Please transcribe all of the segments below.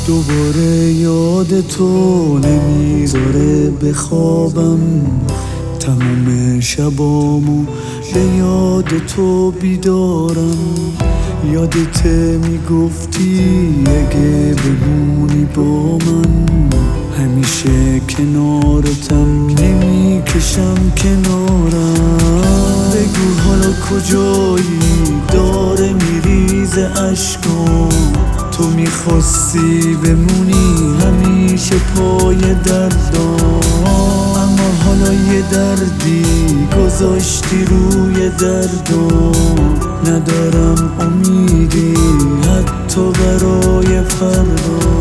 دوباره یاد تو نمیذاره بخوابم، تموم شبامو به یاد تو بیدارم. یادت میگفتی اگه بمونی با من، همیشه کنارتم، نمیکشم کنارم. بگو حالا کجایی، داره میریزه اشکم. تو میخواستی بمونی همیشه پای دردام، اما حالا یه دردی گذاشتی روی دردم. ندارم امیدی حتی برای فردا.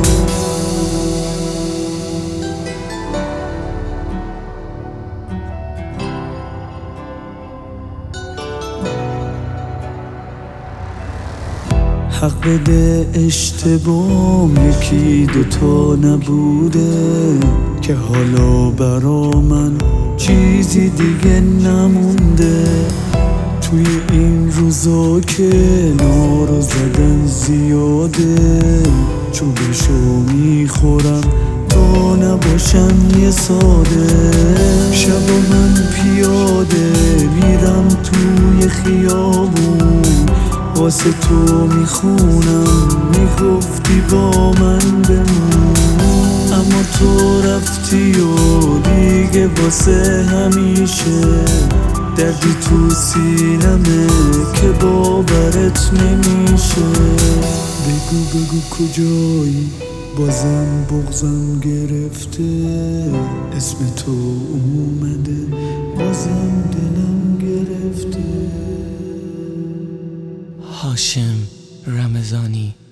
حق بده اشتباهم یکی دوتا نبوده، که حالا برا من چیزی دیگه نمونده. توی این روزا که نارو زدن زیاده، چوبشو میخورم تا نباشم یه ساده. شب من پیاده میرم توی خیابون، واسه تو میخونم، میگفتی با من بمون. اما تو رفتی و دیگه واسه همیشه دردی تو سینمه که باورت نمیشه. بگو کجایی، بازم بغضم گرفته، اسم تو اومده بازم دلم گرفته. هاشم رمضانی.